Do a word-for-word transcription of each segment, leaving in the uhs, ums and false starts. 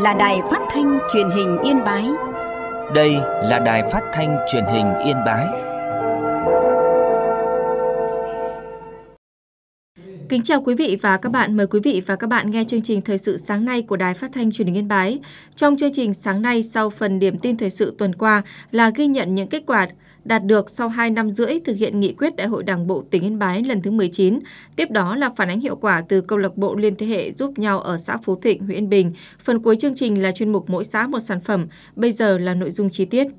là Đài Phát thanh Truyền hình Yên Bái. Đây là Đài Phát thanh Truyền hình Yên Bái. Kính chào quý vị và các bạn. Mời quý vị và các bạn nghe chương trình Thời sự sáng nay của Đài Phát thanh Truyền hình Yên Bái. Trong chương trình sáng nay, sau phần điểm tin thời sự tuần qua là ghi nhận những kết quả đạt được sau hai năm rưỡi thực hiện nghị quyết Đại hội Đảng bộ tỉnh Yên Bái lần thứ mười chín. Tiếp đó là phản ánh hiệu quả từ câu lạc bộ liên thế hệ giúp nhau ở xã Phú Thịnh, huyện Yên Bình. Phần cuối chương trình là chuyên mục Mỗi xã một sản phẩm. Bây giờ là nội dung chi tiết.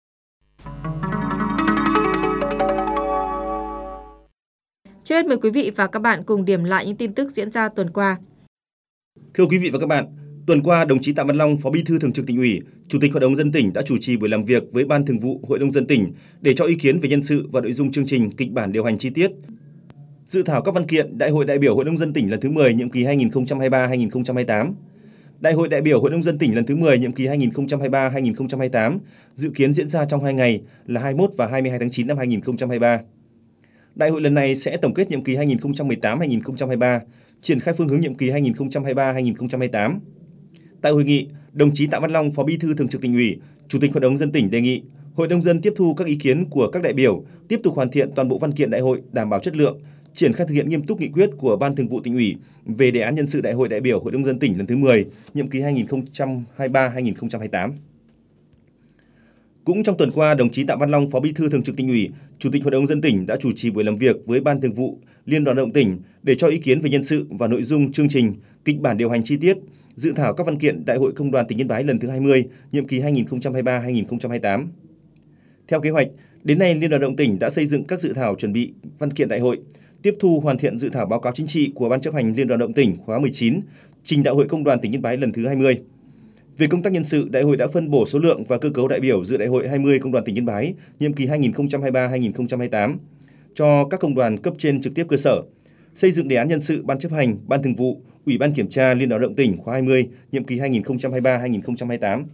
Trước hết mời quý vị và các bạn cùng điểm lại những tin tức diễn ra tuần qua. Thưa quý vị và các bạn, tuần qua, đồng chí Tạ Văn Long, Phó Bí thư Thường trực Tỉnh ủy, Chủ tịch Hội đồng nhân dân tỉnh đã chủ trì buổi làm việc với Ban Thường vụ Hội đồng nhân dân tỉnh để cho ý kiến về nhân sự và nội dung chương trình, kịch bản điều hành chi tiết. Dự thảo các văn kiện Đại hội đại biểu Hội đồng nhân dân tỉnh lần thứ mười nhiệm kỳ hai nghìn không trăm hai mươi ba đến hai nghìn không trăm hai mươi tám. Đại hội đại biểu Hội đồng nhân dân tỉnh lần thứ mười nhiệm kỳ hai nghìn không trăm hai mươi ba đến hai nghìn không trăm hai mươi tám dự kiến diễn ra trong hai ngày là hai mươi mốt và hai mươi hai tháng chín năm hai nghìn không trăm hai mươi ba. Đại hội lần này sẽ tổng kết nhiệm kỳ hai nghìn không trăm mười tám đến hai nghìn không trăm hai mươi ba, triển khai phương hướng nhiệm kỳ hai nghìn không trăm hai mươi ba đến hai nghìn không trăm hai mươi tám. Tại hội nghị, đồng chí Tạ Văn Long, Phó Bí thư Thường trực Tỉnh ủy, Chủ tịch Hội đồng nhân dân tỉnh đề nghị Hội đồng nhân dân tiếp thu các ý kiến của các đại biểu, tiếp tục hoàn thiện toàn bộ văn kiện đại hội đảm bảo chất lượng, triển khai thực hiện nghiêm túc nghị quyết của Ban Thường vụ Tỉnh ủy về đề án nhân sự Đại hội đại biểu Hội đồng nhân dân tỉnh lần thứ mười, nhiệm kỳ hai nghìn không trăm hai mươi ba đến hai nghìn không trăm hai mươi tám. Cũng trong tuần qua, đồng chí Tạ Văn Long, Phó Bí thư Thường trực Tỉnh ủy, Chủ tịch Hội đồng nhân dân tỉnh đã chủ trì buổi làm việc với Ban Thường vụ Liên đoàn Lao động tỉnh để cho ý kiến về nhân sự và nội dung chương trình, kịch bản điều hành chi tiết, dự thảo các văn kiện Đại hội Công đoàn tỉnh Yên Bái lần thứ hai mươi, nhiệm kỳ hai nghìn không trăm hai mươi ba đến hai nghìn không trăm hai mươi tám. Theo kế hoạch, đến nay Liên đoàn Lao động tỉnh đã xây dựng các dự thảo chuẩn bị văn kiện đại hội, tiếp thu hoàn thiện dự thảo báo cáo chính trị của Ban chấp hành Liên đoàn Lao động tỉnh khóa mười chín, trình Đại hội Công đoàn tỉnh Yên Bái lần thứ hai mươi. Về công tác nhân sự, đại hội đã phân bổ số lượng và cơ cấu đại biểu dự Đại hội hai mươi Công đoàn tỉnh Yên Bái nhiệm kỳ hai nghìn không trăm hai mươi ba đến hai nghìn không trăm hai mươi tám cho các công đoàn cấp trên trực tiếp cơ sở, xây dựng đề án nhân sự Ban chấp hành, Ban Thường vụ, Ủy ban Kiểm tra Liên đoàn Lao động tỉnh khóa hai mươi nhiệm kỳ hai nghìn không trăm hai mươi ba đến hai nghìn không trăm hai mươi tám.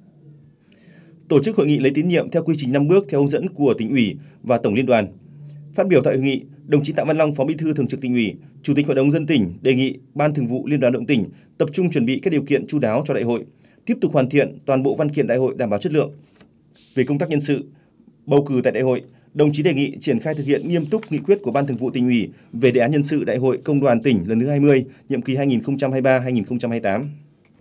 Tổ chức hội nghị lấy tín nhiệm theo quy trình năm bước theo hướng dẫn của Tỉnh ủy và Tổng Liên đoàn. Phát biểu tại hội nghị, đồng chí Tạ Văn Long, Phó Bí thư Thường trực Tỉnh ủy, Chủ tịch Hội đồng nhân dân tỉnh đề nghị Ban Thường vụ Liên đoàn Lao động tỉnh tập trung chuẩn bị các điều kiện chu đáo cho đại hội, tiếp tục hoàn thiện toàn bộ văn kiện đại hội đảm bảo chất lượng. Về công tác nhân sự, bầu cử tại đại hội, đồng chí đề nghị triển khai thực hiện nghiêm túc nghị quyết của Ban Thường vụ Tỉnh ủy về đề án nhân sự Đại hội Công đoàn tỉnh lần thứ hai mươi, nhiệm kỳ hai nghìn không trăm hai mươi ba đến hai nghìn không trăm hai mươi tám.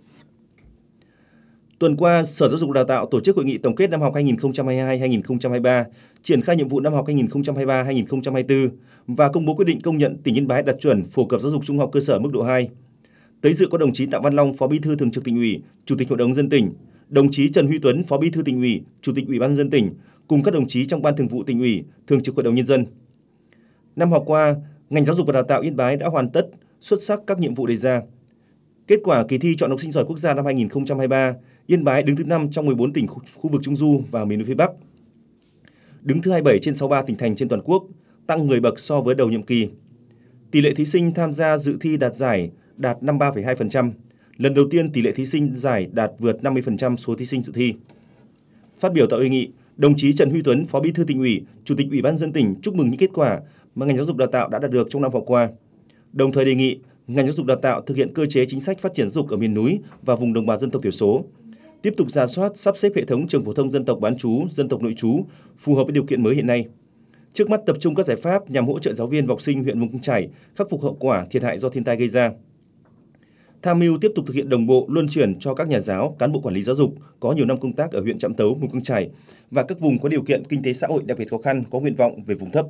Tuần qua, Sở Giáo dục và Đào tạo tổ chức hội nghị tổng kết năm học hai nghìn không trăm hai mươi hai đến hai nghìn không trăm hai mươi ba, triển khai nhiệm vụ năm học hai nghìn không trăm hai mươi ba đến hai nghìn không trăm hai mươi tư và công bố quyết định công nhận tỉnh Yên Bái đạt chuẩn phổ cập giáo dục trung học cơ sở mức độ hai. Tới dự có đồng chí Tạ Văn Long, Phó Bí thư Thường trực Tỉnh ủy, Chủ tịch Hội đồng nhân dân tỉnh, đồng chí Trần Huy Tuấn, Phó Bí thư Tỉnh ủy, Chủ tịch Ủy ban nhân dân tỉnh cùng các đồng chí trong Ban Thường vụ Tỉnh ủy, Thường trực Hội đồng nhân dân. Năm học qua, ngành giáo dục và đào tạo Yên Bái đã hoàn tất xuất sắc các nhiệm vụ đề ra. Kết quả kỳ thi chọn học sinh giỏi quốc gia năm hai nghìn không trăm hai mươi ba, Yên Bái đứng thứ năm trong mười bốn tỉnh khu, khu vực Trung du và miền núi phía Bắc. Đứng thứ hai mươi bảy trên sáu mươi ba tỉnh thành trên toàn quốc, tăng mười bậc so với đầu nhiệm kỳ. Tỷ lệ thí sinh tham gia dự thi đạt giải đạt năm mươi ba phẩy hai phần trăm. Lần đầu tiên tỷ lệ thí sinh giải đạt vượt năm mươi phần trăm số thí sinh dự thi. Phát biểu tại hội nghị, đồng chí Trần Huy Tuấn, Phó Bí thư Tỉnh ủy, Chủ tịch Ủy ban nhân dân tỉnh chúc mừng những kết quả mà ngành giáo dục đào tạo đã đạt được trong năm học qua. Đồng thời đề nghị ngành giáo dục đào tạo thực hiện cơ chế chính sách phát triển giáo dục ở miền núi và vùng đồng bào dân tộc thiểu số, tiếp tục rà soát sắp xếp hệ thống trường phổ thông dân tộc bán trú, dân tộc nội trú phù hợp với điều kiện mới hiện nay. Trước mắt tập trung các giải pháp nhằm hỗ trợ giáo viên và học sinh huyện Mù Căng Chải khắc phục hậu quả thiệt hại do thiên tai gây ra. Tham mưu tiếp tục thực hiện đồng bộ luân chuyển cho các nhà giáo, cán bộ quản lý giáo dục có nhiều năm công tác ở huyện Trạm Tấu, Mù Căng Chải và các vùng có điều kiện kinh tế xã hội đặc biệt khó khăn có nguyện vọng về vùng thấp.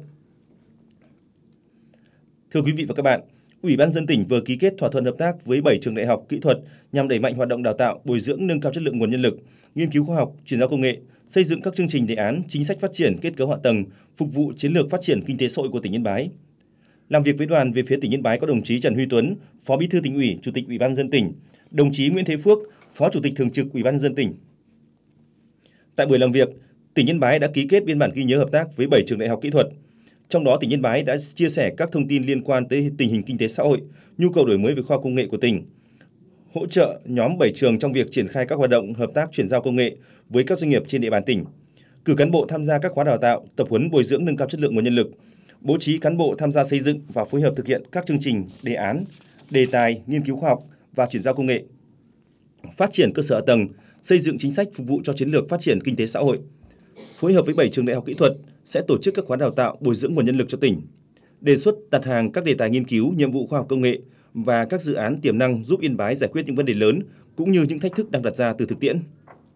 Thưa quý vị và các bạn, Ủy ban nhân dân tỉnh vừa ký kết thỏa thuận hợp tác với bảy trường đại học kỹ thuật nhằm đẩy mạnh hoạt động đào tạo, bồi dưỡng, nâng cao chất lượng nguồn nhân lực, nghiên cứu khoa học, chuyển giao công nghệ, xây dựng các chương trình đề án, chính sách phát triển kết cấu hạ tầng, phục vụ chiến lược phát triển kinh tế xã hội của tỉnh Yên Bái. Làm việc với đoàn về phía tỉnh Yên Bái có đồng chí Trần Huy Tuấn, Phó Bí thư Tỉnh ủy, Chủ tịch Ủy ban nhân dân tỉnh, đồng chí Nguyễn Thế Phước, Phó Chủ tịch Thường trực Ủy ban nhân dân tỉnh. Tại buổi làm việc, tỉnh Yên Bái đã ký kết biên bản ghi nhớ hợp tác với bảy trường đại học kỹ thuật. Trong đó, tỉnh Yên Bái đã chia sẻ các thông tin liên quan tới tình hình kinh tế xã hội, nhu cầu đổi mới về khoa học công nghệ của tỉnh, hỗ trợ nhóm bảy trường trong việc triển khai các hoạt động hợp tác chuyển giao công nghệ với các doanh nghiệp trên địa bàn tỉnh, cử cán bộ tham gia các khóa đào tạo, tập huấn bồi dưỡng nâng cao chất lượng nguồn nhân lực, bố trí cán bộ tham gia xây dựng và phối hợp thực hiện các chương trình, đề án, đề tài, nghiên cứu khoa học và chuyển giao công nghệ. phát triển cơ sở hạ tầng, xây dựng chính sách phục vụ cho chiến lược phát triển kinh tế xã hội. Phối hợp với bảy trường đại học kỹ thuật sẽ tổ chức các khóa đào tạo bồi dưỡng nguồn nhân lực cho tỉnh, đề xuất đặt hàng các đề tài nghiên cứu, nhiệm vụ khoa học công nghệ và các dự án tiềm năng giúp Yên Bái giải quyết những vấn đề lớn cũng như những thách thức đang đặt ra từ thực tiễn.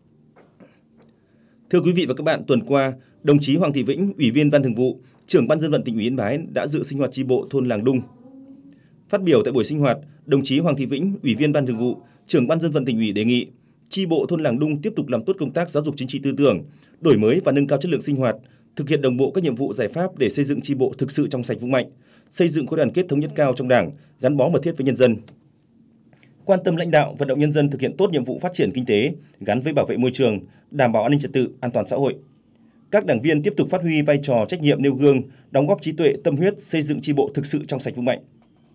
Thưa quý vị và các bạn, tuần qua, đồng chí Hoàng Thị Vĩnh, Ủy viên Ban Thường vụ, Trưởng Ban Dân vận Tỉnh ủy Yên Bái đã dự sinh hoạt chi bộ thôn Làng Đung. Phát biểu tại buổi sinh hoạt, đồng chí Hoàng Thị Vĩnh, Ủy viên Ban Thường vụ, Trưởng Ban Dân vận Tỉnh ủy đề nghị chi bộ thôn Làng Đung tiếp tục làm tốt công tác giáo dục chính trị tư tưởng, đổi mới và nâng cao chất lượng sinh hoạt, thực hiện đồng bộ các nhiệm vụ giải pháp để xây dựng chi bộ thực sự trong sạch vững mạnh, xây dựng khối đoàn kết thống nhất cao trong Đảng, gắn bó mật thiết với nhân dân. Quan tâm lãnh đạo, vận động nhân dân thực hiện tốt nhiệm vụ phát triển kinh tế gắn với bảo vệ môi trường, đảm bảo an ninh trật tự, an toàn xã hội. Các đảng viên tiếp tục phát huy vai trò trách nhiệm nêu gương, đóng góp trí tuệ, tâm huyết xây dựng chi bộ thực sự trong sạch vững mạnh.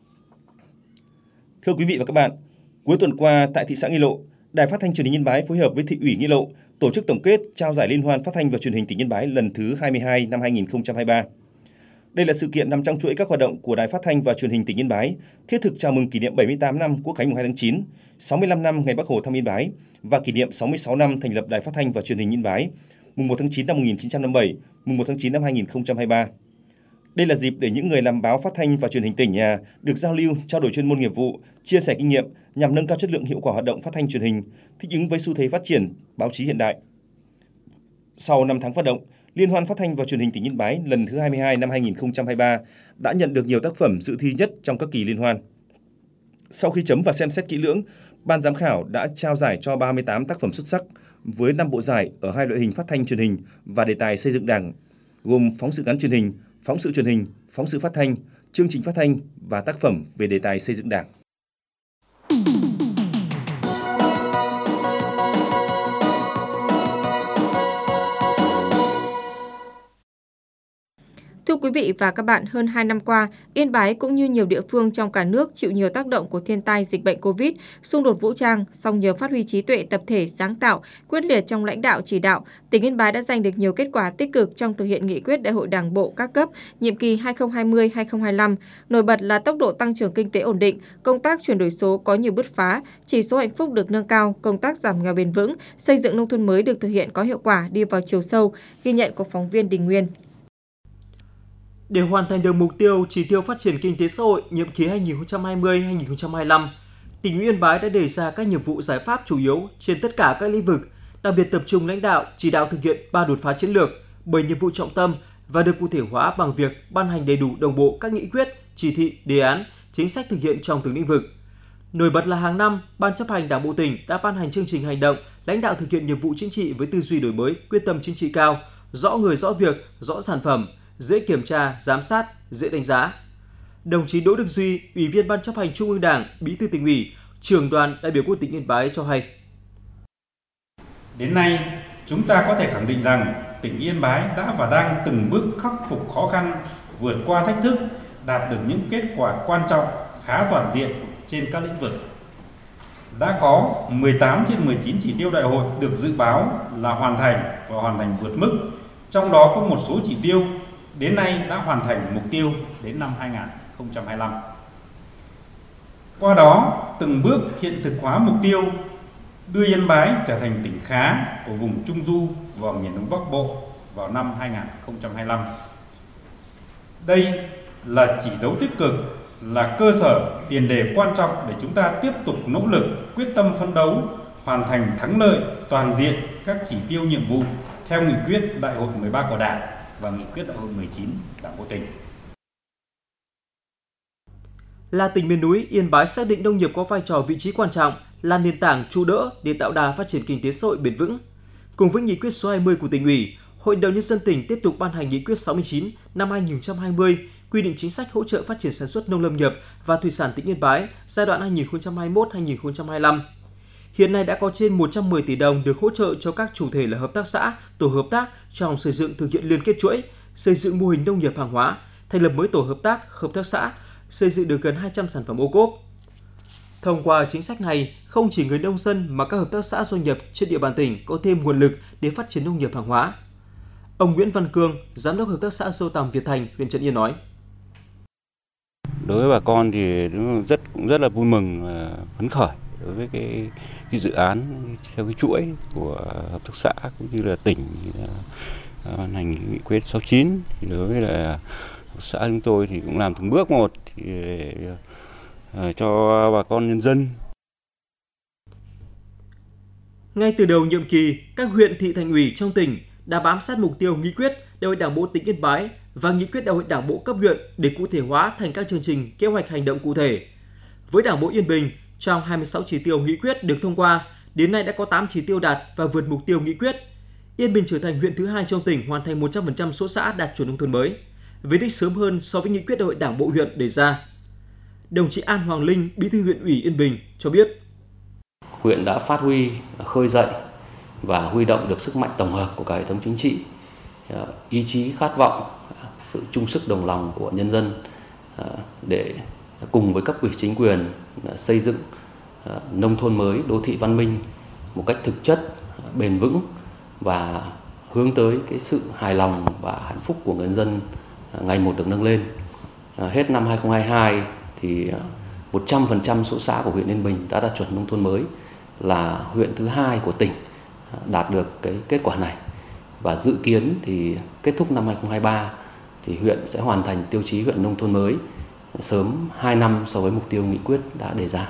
Thưa quý vị và các bạn, cuối tuần qua tại thị xã Nghi Lộ, Đài Phát thanh Truyền hình Yên Bái phối hợp với Thị ủy Nghi Lộ tổ chức tổng kết trao giải Liên hoan Phát thanh và Truyền hình tỉnh Yên Bái lần thứ hai mươi hai năm hai nghìn không trăm hai mươi ba. Đây là sự kiện nằm trong chuỗi các hoạt động của Đài Phát thanh và Truyền hình tỉnh Yên Bái, thiết thực chào mừng kỷ niệm bảy mươi tám năm Quốc khánh mùng hai tháng chín, sáu mươi lăm năm ngày Bác Hồ thăm Yên Bái và kỷ niệm sáu mươi sáu năm thành lập Đài Phát thanh và Truyền hình Yên Bái, mùng một tháng chín năm một nghìn chín trăm năm mươi bảy, mùng một tháng chín năm hai nghìn không trăm hai mươi ba. Đây là dịp để những người làm báo phát thanh và truyền hình tỉnh nhà được giao lưu, trao đổi chuyên môn nghiệp vụ, chia sẻ kinh nghiệm nhằm nâng cao chất lượng hiệu quả hoạt động phát thanh truyền hình, thích ứng với xu thế phát triển báo chí hiện đại. Sau năm tháng phát động, Liên hoan Phát thanh và Truyền hình tỉnh Yên Bái lần thứ hai mươi hai năm hai nghìn không trăm hai mươi ba đã nhận được nhiều tác phẩm dự thi nhất trong các kỳ liên hoan. Sau khi chấm và xem xét kỹ lưỡng, ban giám khảo đã trao giải cho ba mươi tám tác phẩm xuất sắc với năm bộ giải ở hai loại hình phát thanh truyền hình và đề tài xây dựng Đảng, gồm phóng sự ngắn truyền hình, phóng sự truyền hình, phóng sự phát thanh, chương trình phát thanh và tác phẩm về đề tài xây dựng Đảng. Thưa quý vị và các bạn, hơn hai năm qua, Yên Bái cũng như nhiều địa phương trong cả nước chịu nhiều tác động của thiên tai dịch bệnh Covid, xung đột vũ trang, song nhờ phát huy trí tuệ tập thể sáng tạo, quyết liệt trong lãnh đạo chỉ đạo, tỉnh Yên Bái đã giành được nhiều kết quả tích cực trong thực hiện nghị quyết Đại hội Đảng bộ các cấp nhiệm kỳ hai nghìn không trăm hai mươi đến hai nghìn không trăm hai mươi lăm. Nổi bật là tốc độ tăng trưởng kinh tế ổn định, công tác chuyển đổi số có nhiều bứt phá, chỉ số hạnh phúc được nâng cao, công tác giảm nghèo bền vững, xây dựng nông thôn mới được thực hiện có hiệu quả, đi vào chiều sâu, ghi nhận của phóng viên Đình Nguyên. Để hoàn thành được mục tiêu chỉ tiêu phát triển kinh tế xã hội nhiệm kỳ hai nghìn không trăm hai mươi đến hai nghìn không trăm hai mươi lăm, tỉnh Yên Bái đã đề ra các nhiệm vụ giải pháp chủ yếu trên tất cả các lĩnh vực, đặc biệt tập trung lãnh đạo, chỉ đạo thực hiện ba đột phá chiến lược, bảy nhiệm vụ trọng tâm và được cụ thể hóa bằng việc ban hành đầy đủ đồng bộ các nghị quyết, chỉ thị, đề án, chính sách thực hiện trong từng lĩnh vực. Nổi bật là hàng năm, Ban chấp hành Đảng bộ tỉnh đã ban hành chương trình hành động lãnh đạo thực hiện nhiệm vụ chính trị với tư duy đổi mới, quyết tâm chính trị cao, rõ người rõ việc, rõ sản phẩm, dễ kiểm tra, giám sát, dễ đánh giá. Đồng chí Đỗ Đức Duy, Ủy viên Ban chấp hành Trung ương Đảng, Bí thư Tỉnh ủy, Trưởng đoàn đại biểu Quốc hội tỉnh Yên Bái cho hay. Đến nay, chúng ta có thể khẳng định rằng tỉnh Yên Bái đã và đang từng bước khắc phục khó khăn, vượt qua thách thức, đạt được những kết quả quan trọng, khá toàn diện trên các lĩnh vực. Đã có mười tám trên mười chín chỉ tiêu đại hội được dự báo là hoàn thành và hoàn thành vượt mức. Trong đó có một số chỉ tiêu đến nay đã hoàn thành mục tiêu đến năm hai nghìn không trăm hai mươi lăm. Qua đó, từng bước hiện thực hóa mục tiêu đưa Yên Bái trở thành tỉnh khá của vùng Trung Du và miền Đông Bắc Bộ vào năm hai nghìn không trăm hai mươi lăm. Đây là chỉ dấu tích cực, là cơ sở tiền đề quan trọng để chúng ta tiếp tục nỗ lực, quyết tâm phấn đấu, hoàn thành thắng lợi toàn diện các chỉ tiêu nhiệm vụ theo nghị quyết Đại hội mười ba của Đảng và nghị quyết Đại hội mười chín Đảng bộ tỉnh. Là tỉnh miền núi, Yên Bái xác định nông nghiệp có vai trò vị trí quan trọng, là nền tảng trụ đỡ để tạo đà phát triển kinh tế xã hội bền vững. Cùng với nghị quyết số hai mươi của tỉnh ủy, Hội đồng nhân dân tỉnh tiếp tục ban hành nghị quyết sáu mươi chín năm hai nghìn không trăm hai mươi quy định chính sách hỗ trợ phát triển sản xuất nông lâm nghiệp và thủy sản tỉnh Yên Bái giai đoạn hai nghìn không trăm hai mươi mốt đến hai nghìn không trăm hai mươi lăm. Hiện nay đã có trên một trăm mười tỷ đồng được hỗ trợ cho các chủ thể là hợp tác xã, tổ hợp tác trong xây dựng thực hiện liên kết chuỗi, xây dựng mô hình nông nghiệp hàng hóa, thành lập mới tổ hợp tác, hợp tác xã, xây dựng được gần hai trăm sản phẩm ô cốp. Thông qua chính sách này, không chỉ người nông dân mà các hợp tác xã doanh nghiệp trên địa bàn tỉnh có thêm nguồn lực để phát triển nông nghiệp hàng hóa. Ông Nguyễn Văn Cương, Giám đốc Hợp tác xã Sâu Tằm Việt Thành, huyện Trấn Yên nói. Đối với bà con thì rất cũng rất là vui mừng, phấn khởi đối với cái, cái dự án theo cái chuỗi của hợp tác xã cũng như là tỉnh ban hành nghị quyết sáu chín. Thì đối với là hợp tác xã chúng tôi thì cũng làm từng bước một thì để cho bà con nhân dân. Ngay từ đầu nhiệm kỳ, các huyện thị thành ủy trong tỉnh đã bám sát mục tiêu nghị quyết Đại hội Đảng bộ tỉnh Yên Bái và nghị quyết Đại hội Đảng bộ cấp huyện để cụ thể hóa thành các chương trình, kế hoạch hành động cụ thể. Với Đảng bộ Yên Bình, trong hai mươi sáu chỉ tiêu nghị quyết được thông qua, đến nay đã có tám chỉ tiêu đạt và vượt mục tiêu nghị quyết. Yên Bình trở thành huyện thứ hai trong tỉnh hoàn thành một trăm phần trăm số xã đạt chuẩn nông thôn mới, về đích sớm hơn so với nghị quyết Đại hội Đảng bộ huyện đề ra. Đồng chí An Hoàng Linh, Bí thư huyện ủy Yên Bình cho biết, huyện đã phát huy, khơi dậy và huy động được sức mạnh tổng hợp của cả hệ thống chính trị, ý chí khát vọng, sự chung sức đồng lòng của nhân dân để cùng với cấp ủy chính quyền xây dựng nông thôn mới, đô thị văn minh một cách thực chất, bền vững và hướng tới cái sự hài lòng và hạnh phúc của người dân ngày một được nâng lên. Hết năm hai không hai hai thì một trăm phần trăm số xã của huyện Yên Bình đã đạt chuẩn nông thôn mới, là huyện thứ hai của tỉnh đạt được cái kết quả này, và dự kiến thì kết thúc năm hai không hai ba thì huyện sẽ hoàn thành tiêu chí huyện nông thôn mới sớm hai năm so với mục tiêu nghị quyết đã đề ra.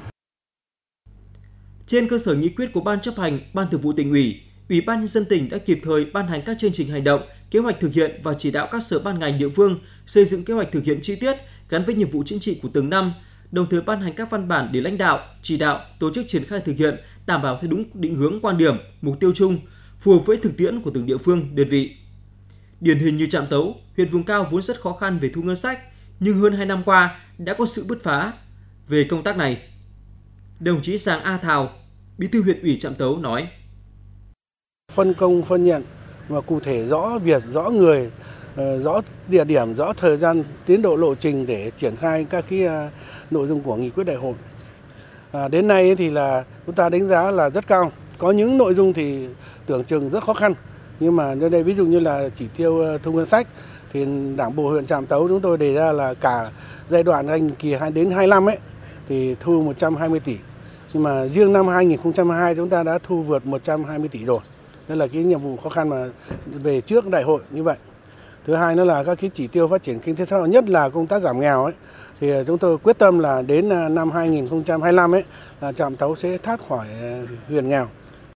Trên cơ sở nghị quyết của Ban chấp hành, Ban Thường vụ Tỉnh ủy, Ủy ban Nhân dân tỉnh đã kịp thời ban hành các chương trình hành động, kế hoạch thực hiện và chỉ đạo các sở ban ngành địa phương xây dựng kế hoạch thực hiện chi tiết gắn với nhiệm vụ chính trị của từng năm, đồng thời ban hành các văn bản để lãnh đạo, chỉ đạo, tổ chức triển khai thực hiện, đảm bảo theo đúng định hướng quan điểm, mục tiêu chung, phù hợp với thực tiễn của từng địa phương, đơn vị. Điển hình như Trạm Tấu, huyện vùng cao vốn rất khó khăn về thu ngân sách, nhưng hơn hai năm qua đã có sự bứt phá về công tác này. Đồng chí Giàng A Thào, Bí thư huyện ủy Trạm Tấu nói: Phân công, phân nhận và cụ thể rõ việc, rõ người, rõ địa điểm, rõ thời gian, tiến độ, lộ trình để triển khai các cái nội dung của nghị quyết đại hội. À, đến nay thì là chúng ta đánh giá là rất cao. Có những nội dung thì tưởng chừng rất khó khăn, nhưng mà nơi đây ví dụ như là chỉ tiêu thu ngân sách thì Đảng bộ huyện Trạm Tấu chúng tôi đề ra là cả giai đoạn hành kỳ hai đến hai mươi lăm ấy thì thu một trăm hai mươi tỷ. Nhưng mà riêng năm hai không hai hai chúng ta đã thu vượt một trăm hai mươi tỷ rồi. Đây là cái nhiệm vụ khó khăn mà về trước đại hội như vậy. Thứ hai nữa là các cái chỉ tiêu phát triển kinh tế xã hội, nhất là công tác giảm nghèo ấy, thì chúng tôi quyết tâm là đến năm hai không hai lăm ấy là Trạm Tấu sẽ thoát khỏi huyện nghèo.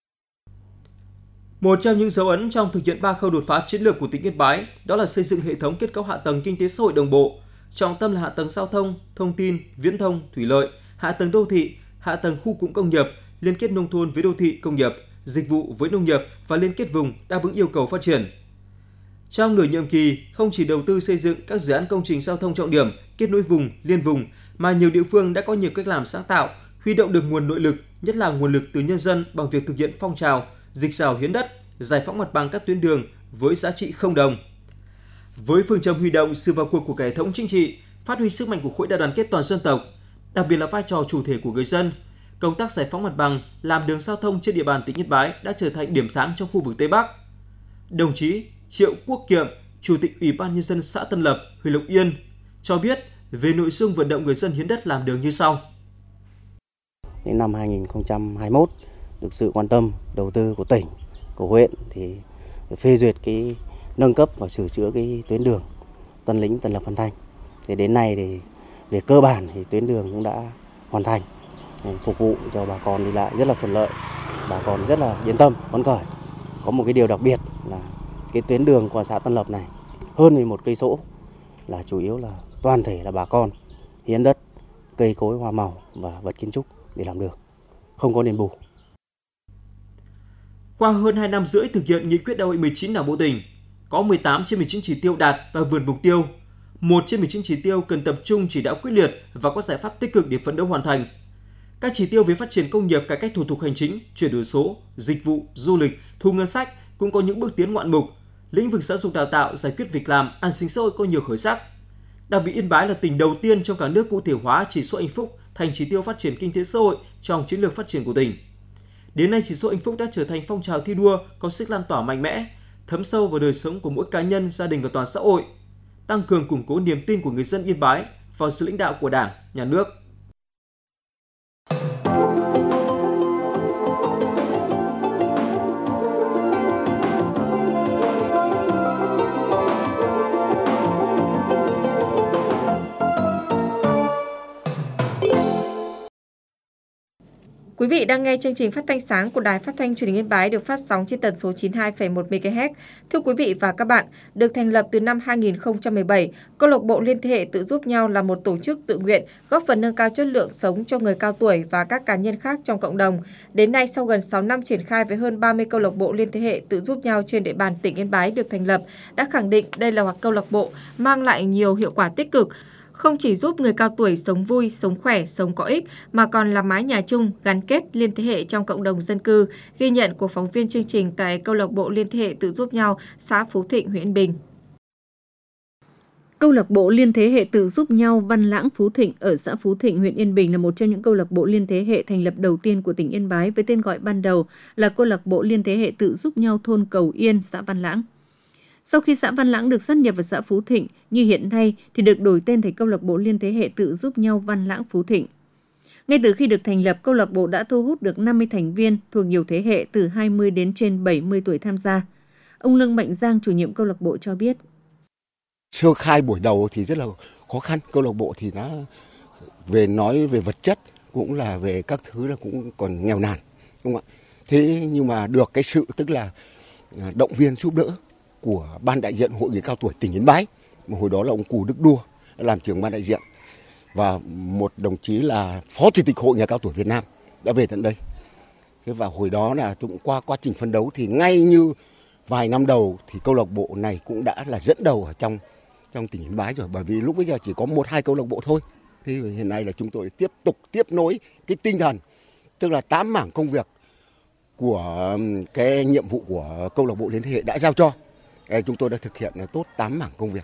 Một trong những dấu ấn trong thực hiện ba khâu đột phá chiến lược của tỉnh Yên Bái đó là xây dựng hệ thống kết cấu hạ tầng kinh tế xã hội đồng bộ, trọng tâm là hạ tầng giao thông, thông tin, viễn thông, thủy lợi, hạ tầng đô thị, hạ tầng khu cụm công nghiệp, liên kết nông thôn với đô thị công nghiệp, dịch vụ với nông nghiệp và liên kết vùng đáp ứng yêu cầu phát triển. Trong nửa nhiệm kỳ, không chỉ đầu tư xây dựng các dự án công trình giao thông trọng điểm, kết nối vùng, liên vùng, mà nhiều địa phương đã có nhiều cách làm sáng tạo, huy động được nguồn nội lực, nhất là nguồn lực từ nhân dân bằng việc thực hiện phong trào, dịch rào hiến đất, giải phóng mặt bằng các tuyến đường với giá trị không đồng. Với phương châm huy động sự vào cuộc của cả hệ thống chính trị, phát huy sức mạnh của khối đại đoàn kết toàn dân tộc, đặc biệt là vai trò chủ thể của người dân, công tác giải phóng mặt bằng, làm đường giao thông trên địa bàn tỉnh Yên Bái đã trở thành điểm sáng trong khu vực Tây Bắc. Đồng chí Triệu Quốc Kiệm, Chủ tịch Ủy ban Nhân dân xã Tân Lập, huyện Lục Yên cho biết về nội dung vận động người dân hiến đất làm đường như sau. Đến năm hai không hai mốt, được sự quan tâm đầu tư của tỉnh, của huyện thì phê duyệt cái nâng cấp và sửa chữa cái tuyến đường Tân Lĩnh, Tân Lập, Phan Thanh. Thì đến nay thì về cơ bản thì tuyến đường cũng đã hoàn thành, phục vụ cho bà con đi lại rất là thuận lợi, bà con rất là yên tâm, phấn khởi. Có một cái điều đặc biệt là cái tuyến đường qua xã Tân Lập này hơn mười một cây số là chủ yếu là toàn thể là bà con hiến đất, cây cối, hoa màu và vật kiến trúc để làm đường, không có đền bù. Qua hơn hai năm rưỡi thực hiện nghị quyết đại hội mười chín Đảng bộ tỉnh, có mười tám trên mười chín chỉ tiêu đạt và vượt mục tiêu, một trên mười chín chỉ tiêu cần tập trung chỉ đạo quyết liệt và có giải pháp tích cực để phấn đấu hoàn thành. Các chỉ tiêu về phát triển công nghiệp, cải cách thủ tục hành chính, chuyển đổi số, dịch vụ, du lịch, thu ngân sách cũng có những bước tiến ngoạn mục. Lĩnh vực giáo dục đào tạo, giải quyết việc làm, an sinh xã hội có nhiều khởi sắc. Đặc biệt Yên Bái là tỉnh đầu tiên trong cả nước cụ thể hóa chỉ số hạnh phúc thành chỉ tiêu phát triển kinh tế xã hội trong chiến lược phát triển của tỉnh. Đến nay, chỉ số hạnh phúc đã trở thành phong trào thi đua có sức lan tỏa mạnh mẽ, thấm sâu vào đời sống của mỗi cá nhân, gia đình và toàn xã hội, tăng cường củng cố niềm tin của người dân Yên Bái vào sự lãnh đạo của Đảng, Nhà nước. Quý vị đang nghe chương trình phát thanh sáng của Đài Phát thanh Truyền hình Yên Bái được phát sóng trên tần số chín mươi hai phẩy một mê ga héc. Thưa quý vị và các bạn, được thành lập từ năm hai nghìn không trăm mười bảy, Câu lạc bộ Liên thế hệ tự giúp nhau là một tổ chức tự nguyện góp phần nâng cao chất lượng sống cho người cao tuổi và các cá nhân khác trong cộng đồng. Đến nay, sau gần sáu năm triển khai với hơn ba mươi câu lạc bộ liên thế hệ tự giúp nhau trên địa bàn tỉnh Yên Bái được thành lập, đã khẳng định đây là câu lạc bộ mang lại nhiều hiệu quả tích cực, không chỉ giúp người cao tuổi sống vui, sống khỏe, sống có ích, mà còn là mái nhà chung, gắn kết liên thế hệ trong cộng đồng dân cư, ghi nhận của phóng viên chương trình tại Câu lạc bộ Liên thế hệ tự giúp nhau, xã Phú Thịnh, huyện Yên Bình. Câu lạc bộ Liên thế hệ tự giúp nhau Văn Lãng Phú Thịnh ở xã Phú Thịnh, huyện Yên Bình là một trong những câu lạc bộ liên thế hệ thành lập đầu tiên của tỉnh Yên Bái với tên gọi ban đầu là Câu lạc bộ Liên thế hệ tự giúp nhau thôn Cầu Yên, xã Văn Lãng. Sau khi xã Văn Lãng được sát nhập vào xã Phú Thịnh, như hiện nay thì được đổi tên thành Câu lạc bộ Liên thế hệ tự giúp nhau Văn Lãng Phú Thịnh. Ngay từ khi được thành lập, câu lạc bộ đã thu hút được năm mươi thành viên thuộc nhiều thế hệ từ hai mươi đến trên bảy mươi tuổi tham gia. Ông Lương Mạnh Giang, chủ nhiệm câu lạc bộ cho biết. Sơ khai buổi đầu thì rất là khó khăn, câu lạc bộ thì nó về nói về vật chất cũng là về các thứ là cũng còn nghèo nàn, đúng không ạ? Thế nhưng mà được cái sự tức là động viên giúp đỡ của ban đại diện Hội người cao tuổi tỉnh Yên Bái, mà hồi đó là ông Cù Đức Đua làm trưởng ban đại diện, và một đồng chí là phó chủ tịch Hội người cao tuổi Việt Nam đã về tận đây. Thế và hồi đó là cũng qua quá trình phấn đấu thì ngay như vài năm đầu thì câu lạc bộ này cũng đã là dẫn đầu ở trong trong tỉnh Yên Bái rồi, bởi vì lúc bây giờ chỉ có một hai câu lạc bộ thôi. Thì hiện nay là chúng tôi tiếp tục tiếp nối cái tinh thần, tức là tám mảng công việc của cái nhiệm vụ của câu lạc bộ Liên thế hệ đã giao cho. Chúng tôi đã thực hiện tốt tám mảng công việc.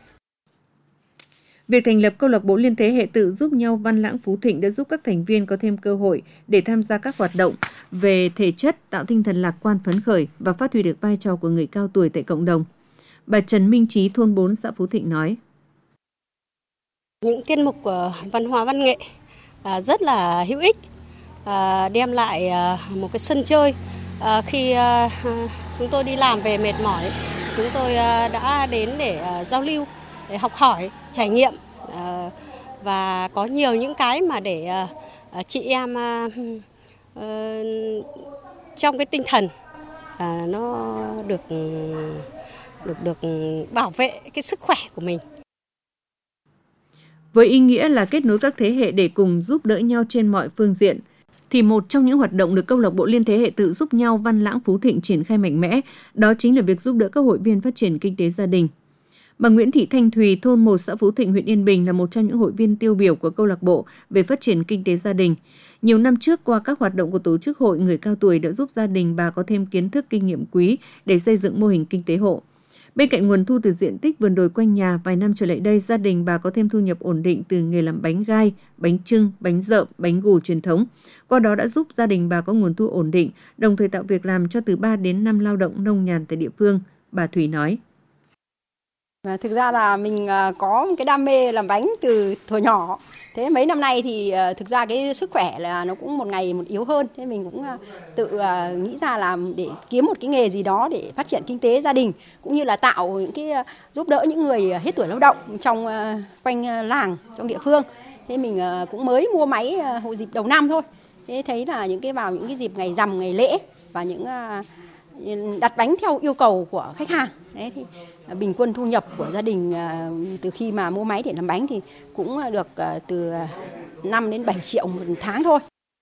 Việc thành lập câu lạc bộ Liên thế hệ tự giúp nhau Văn Lãng Phú Thịnh đã giúp các thành viên có thêm cơ hội để tham gia các hoạt động về thể chất, tạo tinh thần lạc quan phấn khởi và phát huy được vai trò của người cao tuổi tại cộng đồng. Bà Trần Minh Trí, thôn bốn, xã Phú Thịnh nói. Những tiết mục của văn hóa văn nghệ rất là hữu ích, đem lại một cái sân chơi. Khi chúng tôi đi làm về mệt mỏi, chúng tôi đã đến để giao lưu, để học hỏi, trải nghiệm và có nhiều những cái mà để chị em trong cái tinh thần nó được được được bảo vệ cái sức khỏe của mình. Với ý nghĩa là kết nối các thế hệ để cùng giúp đỡ nhau trên mọi phương diện, thì một trong những hoạt động được câu lạc bộ Liên thế hệ tự giúp nhau Văn Lãng Phú Thịnh triển khai mạnh mẽ, đó chính là việc giúp đỡ các hội viên phát triển kinh tế gia đình. Bà Nguyễn Thị Thanh Thùy, thôn một, xã Phú Thịnh, huyện Yên Bình là một trong những hội viên tiêu biểu của câu lạc bộ về phát triển kinh tế gia đình. Nhiều năm trước, qua các hoạt động của tổ chức hội người cao tuổi đã giúp gia đình bà có thêm kiến thức, kinh nghiệm quý để xây dựng mô hình kinh tế hộ. Bên cạnh nguồn thu từ diện tích vườn đồi quanh nhà, vài năm trở lại đây, gia đình bà có thêm thu nhập ổn định từ nghề làm bánh gai, bánh chưng, bánh dợm, bánh gù truyền thống. Qua đó đã giúp gia đình bà có nguồn thu ổn định, đồng thời tạo việc làm cho từ ba đến năm lao động nông nhàn tại địa phương, bà Thùy nói. Thực ra là mình có một cái đam mê làm bánh từ thuở nhỏ. Thế mấy năm nay thì thực ra cái sức khỏe là nó cũng một ngày một yếu hơn. Thế mình cũng tự nghĩ ra là để kiếm một cái nghề gì đó để phát triển kinh tế gia đình, cũng như là tạo những cái giúp đỡ những người hết tuổi lao động trong quanh làng, trong địa phương. Thế mình cũng mới mua máy hồi dịp đầu năm thôi. Thế thấy là những cái vào những cái dịp ngày rằm, ngày lễ và những đặt bánh theo yêu cầu của khách hàng. Đấy, thì bình quân thu nhập của gia đình từ khi mà mua máy để làm bánh thì cũng được từ năm đến bảy triệu một tháng thôi.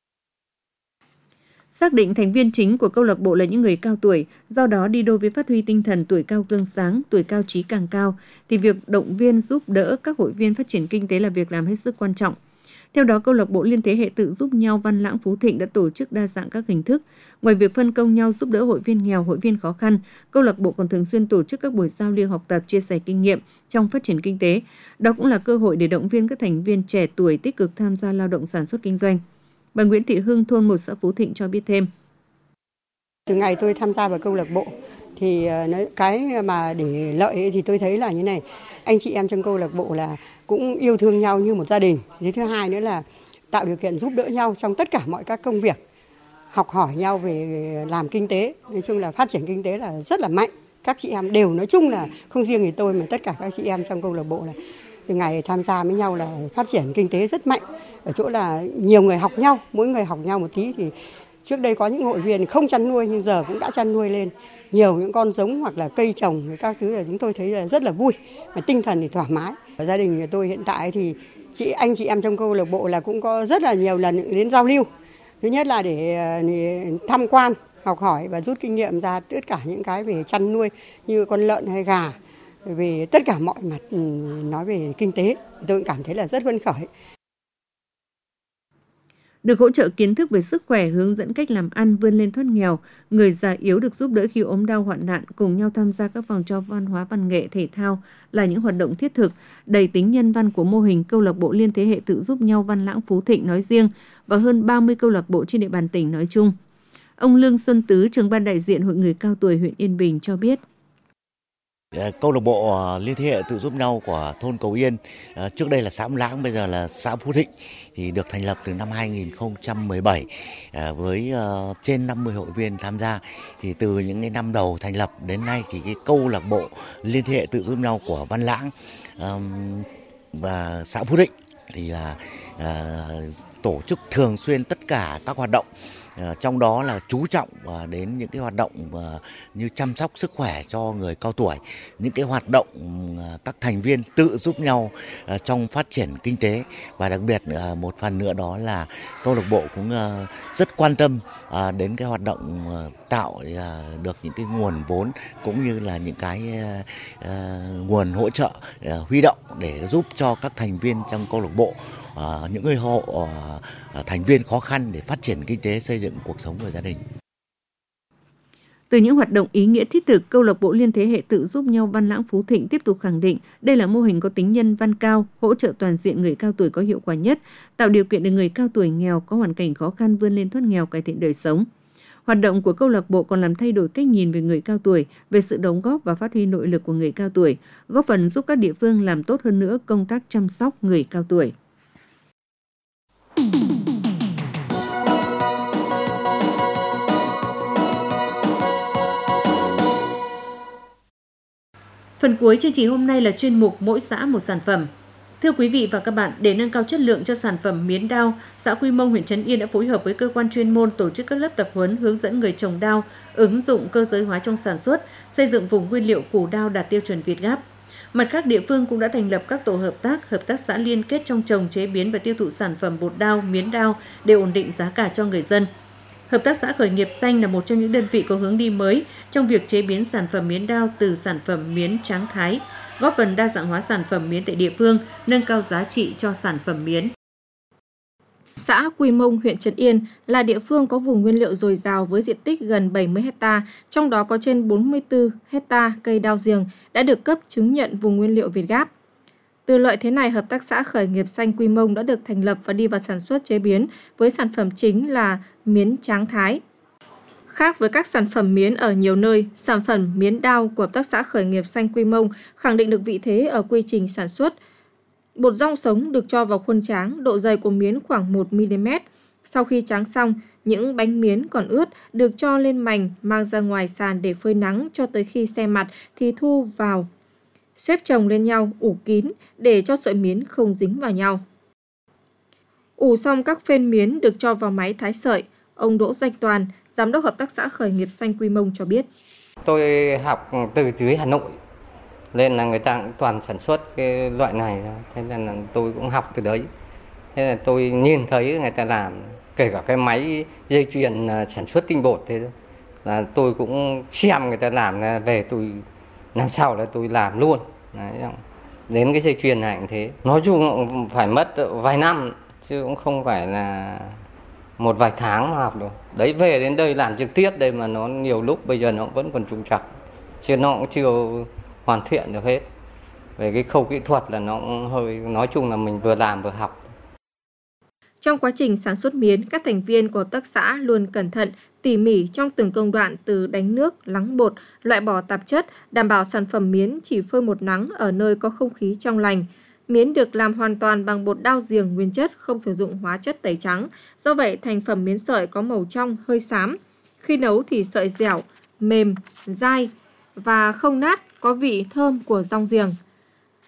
Xác định thành viên chính của câu lạc bộ là những người cao tuổi, do đó đi đôi với phát huy tinh thần tuổi cao gương sáng, tuổi cao trí càng cao, thì việc động viên giúp đỡ các hội viên phát triển kinh tế là việc làm hết sức quan trọng. Theo đó, câu lạc bộ Liên thế hệ tự giúp nhau Văn Lãng Phú Thịnh đã tổ chức đa dạng các hình thức. Ngoài việc phân công nhau giúp đỡ hội viên nghèo, hội viên khó khăn, câu lạc bộ còn thường xuyên tổ chức các buổi giao lưu học tập, chia sẻ kinh nghiệm trong phát triển kinh tế. Đó cũng là cơ hội để động viên các thành viên trẻ tuổi tích cực tham gia lao động sản xuất kinh doanh. Bà Nguyễn Thị Hưng, thôn một, xã Phú Thịnh cho biết thêm. Từ ngày tôi tham gia vào câu lạc bộ thì cái mà để lợi thì tôi thấy là như này, anh chị em trong câu lạc bộ là cũng yêu thương nhau như một gia đình. Thế thứ hai nữa là tạo điều kiện giúp đỡ nhau trong tất cả mọi các công việc, học hỏi nhau về làm kinh tế, nói chung là phát triển kinh tế là rất là mạnh. Các chị em đều nói chung là không riêng gì tôi mà tất cả các chị em trong câu lạc bộ là từ ngày tham gia với nhau là phát triển kinh tế rất mạnh. Ở chỗ là nhiều người học nhau, mỗi người học nhau một tí thì trước đây có những hội viên không chăn nuôi nhưng giờ cũng đã chăn nuôi lên nhiều những con giống hoặc là cây trồng các thứ là chúng tôi thấy là rất là vui, mà tinh thần thì thoải mái. Ở gia đình tôi hiện tại thì chị anh chị em trong câu lạc bộ là cũng có rất là nhiều lần đến giao lưu. Thứ nhất là để, để tham quan, học hỏi và rút kinh nghiệm ra tất cả những cái về chăn nuôi như con lợn hay gà, về tất cả mọi mặt nói về kinh tế, tôi cũng cảm thấy là rất phấn khởi. Được hỗ trợ kiến thức về sức khỏe, hướng dẫn cách làm ăn, vươn lên thoát nghèo, người già yếu được giúp đỡ khi ốm đau hoạn nạn, cùng nhau tham gia các phong trào văn hóa, văn nghệ, thể thao là những hoạt động thiết thực, đầy tính nhân văn của mô hình câu lạc bộ liên thế hệ tự giúp nhau Văn Lãng Phú Thịnh nói riêng và hơn ba mươi câu lạc bộ trên địa bàn tỉnh nói chung. Ông Lương Xuân Tứ, trưởng ban đại diện Hội người cao tuổi huyện Yên Bình cho biết. Câu lạc bộ liên thế hệ tự giúp nhau của thôn Cầu Yên, trước đây là xã Văn Lãng, bây giờ là xã Phú Thịnh, thì được thành lập từ năm hai nghìn không trăm mười bảy với trên năm mươi hội viên tham gia. Thì từ những cái năm đầu thành lập đến nay thì cái câu lạc bộ liên thế hệ tự giúp nhau của Văn Lãng và xã Phú Thịnh thì là tổ chức thường xuyên tất cả các hoạt động. Trong đó là chú trọng đến những cái hoạt động như chăm sóc sức khỏe cho người cao tuổi, những cái hoạt động các thành viên tự giúp nhau trong phát triển kinh tế, và đặc biệt một phần nữa đó là câu lạc bộ cũng rất quan tâm đến cái hoạt động tạo được những cái nguồn vốn cũng như là những cái nguồn hỗ trợ huy động để giúp cho các thành viên trong câu lạc bộ, Uh, những người hộ uh, thành viên khó khăn để phát triển kinh tế, xây dựng cuộc sống của gia đình. Từ những hoạt động ý nghĩa thiết thực, câu lạc bộ liên thế hệ tự giúp nhau Văn Lãng Phú Thịnh tiếp tục khẳng định đây là mô hình có tính nhân văn cao, hỗ trợ toàn diện người cao tuổi có hiệu quả nhất, tạo điều kiện để người cao tuổi nghèo có hoàn cảnh khó khăn vươn lên thoát nghèo, cải thiện đời sống. Hoạt động của câu lạc bộ còn làm thay đổi cách nhìn về người cao tuổi, về sự đóng góp và phát huy nội lực của người cao tuổi, góp phần giúp các địa phương làm tốt hơn nữa công tác chăm sóc người cao tuổi. Phần cuối chương trình hôm nay là chuyên mục Mỗi xã một sản phẩm. Thưa quý vị và các bạn, để nâng cao chất lượng cho sản phẩm miến đao, xã Quy Mông, huyện Trấn Yên đã phối hợp với cơ quan chuyên môn tổ chức các lớp tập huấn hướng dẫn người trồng đao, ứng dụng cơ giới hóa trong sản xuất, xây dựng vùng nguyên liệu củ đao đạt tiêu chuẩn Việt Gáp. Mặt khác, địa phương cũng đã thành lập các tổ hợp tác, hợp tác xã liên kết trong trồng, chế biến và tiêu thụ sản phẩm bột đao, miến đao để ổn định giá cả cho người dân. Hợp tác xã Khởi nghiệp xanh là một trong những đơn vị có hướng đi mới trong việc chế biến sản phẩm miến đao từ sản phẩm miến tráng thái, góp phần đa dạng hóa sản phẩm miến tại địa phương, nâng cao giá trị cho sản phẩm miến. Xã Quy Mông, huyện Trấn Yên là địa phương có vùng nguyên liệu dồi dào với diện tích gần bảy mươi héc ta, trong đó có trên bốn mươi tư héc ta cây đao giềng đã được cấp chứng nhận vùng nguyên liệu Việt Gáp. Từ lợi thế này, Hợp tác xã Khởi nghiệp xanh Quy Mông đã được thành lập và đi vào sản xuất chế biến với sản phẩm chính là miến tráng thái. Khác với các sản phẩm miến ở nhiều nơi, sản phẩm miến đao của Hợp tác xã Khởi nghiệp xanh Quy Mông khẳng định được vị thế ở quy trình sản xuất. Bột rong sống được cho vào khuôn tráng, độ dày của miến khoảng một mi li mét. Sau khi tráng xong, những bánh miến còn ướt được cho lên mành, mang ra ngoài sàn để phơi nắng cho tới khi se mặt thì thu vào. Xếp chồng lên nhau, ủ kín để cho sợi miến không dính vào nhau. Ủ xong các phên miến được cho vào máy thái sợi. Ông Đỗ Danh Toàn, Giám đốc Hợp tác xã Khởi nghiệp xanh Quy Mông cho biết. Tôi học từ dưới Hà Nội, nên là người ta cũng toàn sản xuất cái loại này, thế nên là tôi cũng học từ đấy. Thế là tôi nhìn thấy người ta làm, kể cả cái máy dây chuyền sản xuất tinh bột, thế là tôi cũng xem người ta làm, về tôi làm sao là tôi làm luôn. Đấy, đến cái dây chuyền này cũng thế. Nói chung phải mất vài năm, chứ cũng không phải là một vài tháng mà học được. Đấy, về đến đây làm trực tiếp đây mà nó nhiều lúc bây giờ nó vẫn còn trục trặc, chứ nó cũng chưa hoàn thiện được hết. Về cái khâu kỹ thuật là nó cũng hơi, nói chung là mình vừa làm vừa học. Trong quá trình sản xuất miến, các thành viên của hợp tác xã luôn cẩn thận, tỉ mỉ trong từng công đoạn từ đánh nước, lắng bột, loại bỏ tạp chất, đảm bảo sản phẩm miến chỉ phơi một nắng ở nơi có không khí trong lành. Miến được làm hoàn toàn bằng bột đao giềng nguyên chất, không sử dụng hóa chất tẩy trắng. Do vậy, thành phẩm miến sợi có màu trong, hơi xám. Khi nấu thì sợi dẻo, mềm, dai và không nát, có vị thơm của rong giềng.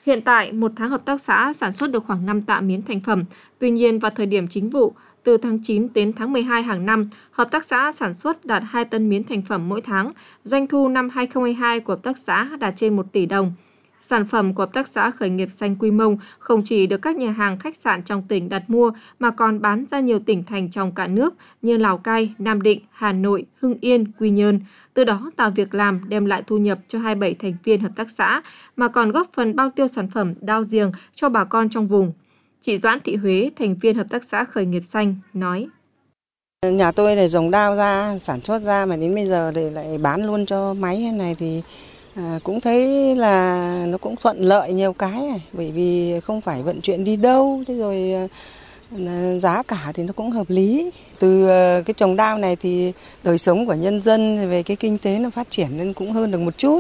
Hiện tại, một tháng hợp tác xã sản xuất được khoảng năm tạ miến thành phẩm. Tuy nhiên, vào thời điểm chính vụ, từ tháng chín đến tháng mười hai hàng năm, hợp tác xã sản xuất đạt hai tấn miến thành phẩm mỗi tháng. Doanh thu năm hai không hai hai của hợp tác xã đạt trên một tỷ đồng. Sản phẩm của hợp tác xã khởi nghiệp xanh Quy Mông không chỉ được các nhà hàng khách sạn trong tỉnh đặt mua mà còn bán ra nhiều tỉnh thành trong cả nước như Lào Cai, Nam Định, Hà Nội, Hưng Yên, Quy Nhơn. Từ đó tạo việc làm, đem lại thu nhập cho hai mươi bảy thành viên hợp tác xã mà còn góp phần bao tiêu sản phẩm đao giềng cho bà con trong vùng. Chị Doãn Thị Huế, thành viên hợp tác xã khởi nghiệp xanh, nói. Nhà tôi để trồng đao ra, sản xuất ra mà đến bây giờ thì lại bán luôn cho máy này thì À, cũng thấy là nó cũng thuận lợi nhiều cái này, bởi vì không phải vận chuyển đi đâu, thế rồi à, giá cả thì nó cũng hợp lý. Từ à, cái trồng đao này thì đời sống của nhân dân về cái kinh tế nó phát triển nên cũng hơn được một chút.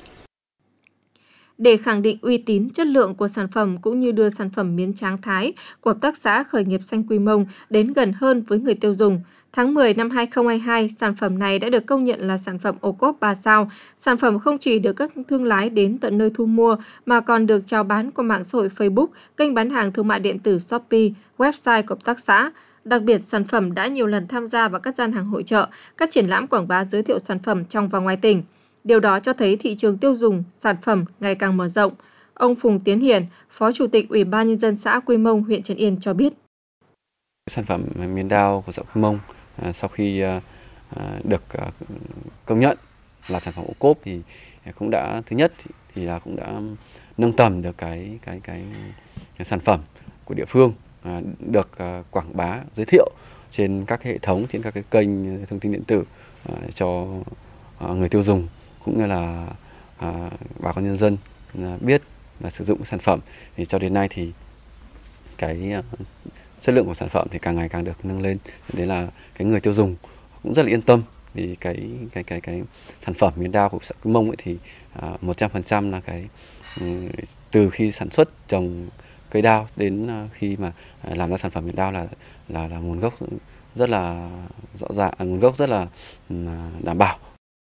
Để khẳng định uy tín, chất lượng của sản phẩm cũng như đưa sản phẩm miến Tráng Thái của hợp tác xã khởi nghiệp xanh Quy Mông đến gần hơn với người tiêu dùng, tháng mười năm hai không hai hai, sản phẩm này đã được công nhận là sản phẩm ô cốp ba sao. Sản phẩm không chỉ được các thương lái đến tận nơi thu mua mà còn được chào bán qua mạng xã hội Facebook, kênh bán hàng thương mại điện tử Shopee, website của hợp tác xã. Đặc biệt, sản phẩm đã nhiều lần tham gia vào các gian hàng hội chợ, các triển lãm quảng bá giới thiệu sản phẩm trong và ngoài tỉnh. Điều đó cho thấy thị trường tiêu dùng sản phẩm ngày càng mở rộng. Ông Phùng Tiến Hiển, Phó Chủ tịch Ủy ban Nhân dân xã Quy Mông, huyện Trấn Yên cho biết. Sản phẩm miến đao của xã Quy Mông sau khi được công nhận là sản phẩm ô cốp thì cũng đã, thứ nhất thì là cũng đã nâng tầm được cái cái cái, cái sản phẩm của địa phương, được quảng bá giới thiệu trên các hệ thống, trên các cái kênh thông tin điện tử cho người tiêu dùng cũng như là à, bà con nhân dân à, biết và sử dụng sản phẩm. Thì cho đến nay thì cái à, chất lượng của sản phẩm thì càng ngày càng được nâng lên. Đấy là cái người tiêu dùng cũng rất là yên tâm vì cái cái cái cái sản phẩm miến đao của xã Quy Mông ấy thì à, một trăm phần trăm là cái um, từ khi sản xuất trồng cây đao đến à, khi mà à, làm ra sản phẩm miến đao là là là nguồn gốc rất là rõ ràng, nguồn gốc rất là um, đảm bảo.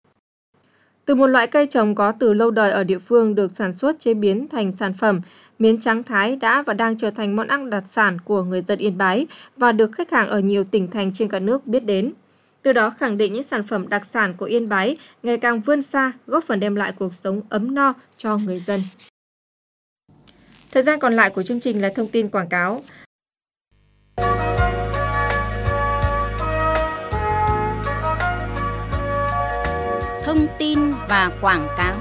Từ một loại cây trồng có từ lâu đời ở địa phương được sản xuất chế biến thành sản phẩm, miến Tráng Thái đã và đang trở thành món ăn đặc sản của người dân Yên Bái và được khách hàng ở nhiều tỉnh thành trên cả nước biết đến. Từ đó khẳng định những sản phẩm đặc sản của Yên Bái ngày càng vươn xa, góp phần đem lại cuộc sống ấm no cho người dân. Thời gian còn lại của chương trình là thông tin quảng cáo. Thông tin và quảng cáo.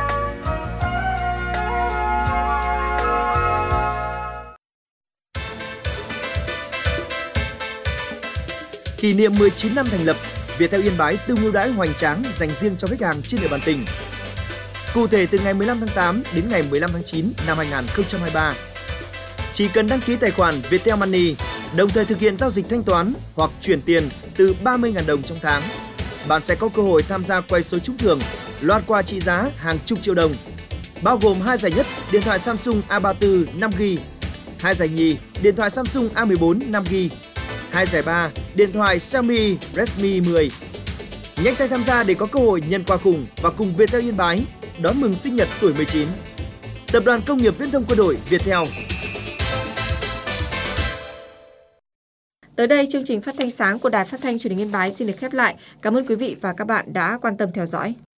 Kỷ niệm mười chín năm thành lập, Viettel Yên Bái tung ưu đãi hoành tráng dành riêng cho khách hàng trên địa bàn tỉnh. Cụ thể từ ngày mười lăm tháng tám đến ngày mười lăm tháng chín năm hai nghìn không trăm hai mươi ba, chỉ cần đăng ký tài khoản Viettel Money, đồng thời thực hiện giao dịch thanh toán hoặc chuyển tiền từ ba mươi nghìn đồng trong tháng, bạn sẽ có cơ hội tham gia quay số trúng thưởng loạt quà trị giá hàng chục triệu đồng, bao gồm hai giải nhất điện thoại Samsung A ba mươi tư năm gi ga bai, hai giải nhì điện thoại Samsung A mười bốn năm gi ga bai, hai giải ba điện thoại Xiaomi Redmi mười. Nhanh tay tham gia để có cơ hội nhận quà khủng và cùng Viettel Yên Bái đón mừng sinh nhật tuổi mười chín. Tập đoàn Công nghiệp Viễn thông Quân đội Viettel. Tới đây, chương trình phát thanh sáng của Đài Phát thanh Truyền hình Yên Bái xin được khép lại. Cảm ơn quý vị và các bạn đã quan tâm theo dõi.